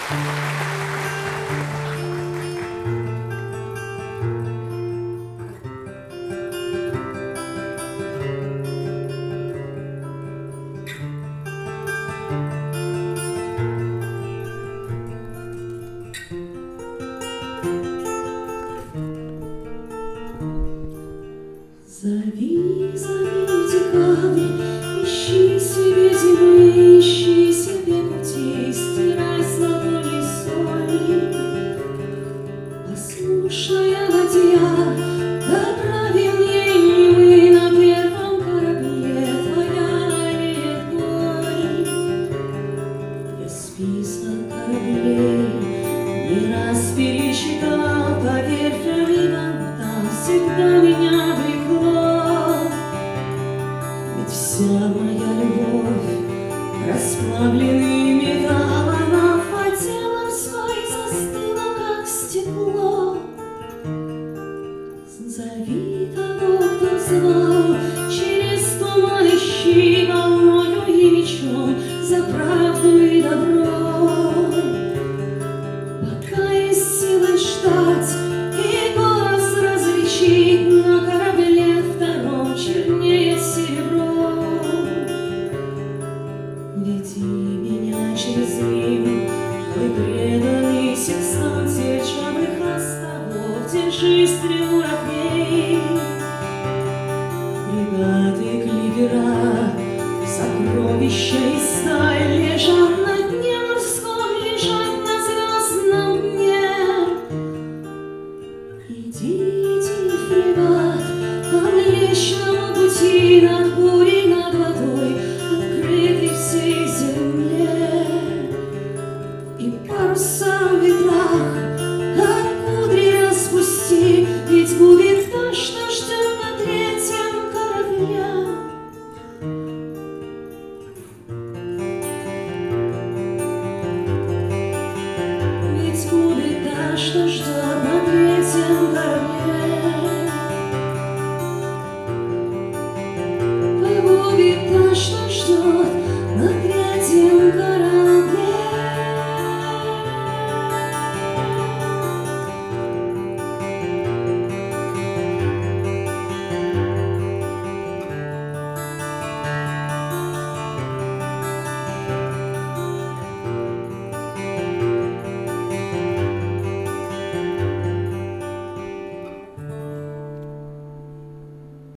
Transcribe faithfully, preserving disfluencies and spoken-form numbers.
Зови, зови, декабрь, ищи себе зимы, ищи себе путей, стирай с ладони соль. Послушная ладья, доправи мне Невы, на первом корабле твоя лет боль. Я список кораблей не раз перечитал, поверь, Ферриван, там всегда меня влекло. Ведь вся моя любовь — расплавленный металл, она в воде морской застыла, как стекло. Зови того, кто звал, через туман ищи волною и мечом за правду и добро. Пока есть силы ждать и голос различить, на корабле втором чернеет серебро. Веди меня через Рим, твой преданный секстант сельчавых островов, держи стрелу рогней. Фрегаты, клипера, сокровища и сталь лежат на дне морском, лежат на звездном дне. Иди, иди, фрегат, по Млечному пути, над бурей, над водой, открытой всей земле. И паруса в ветрах, как кудри распусти, ведь будет то, что ждет на третьем корабле. Ведь будет то, что ждет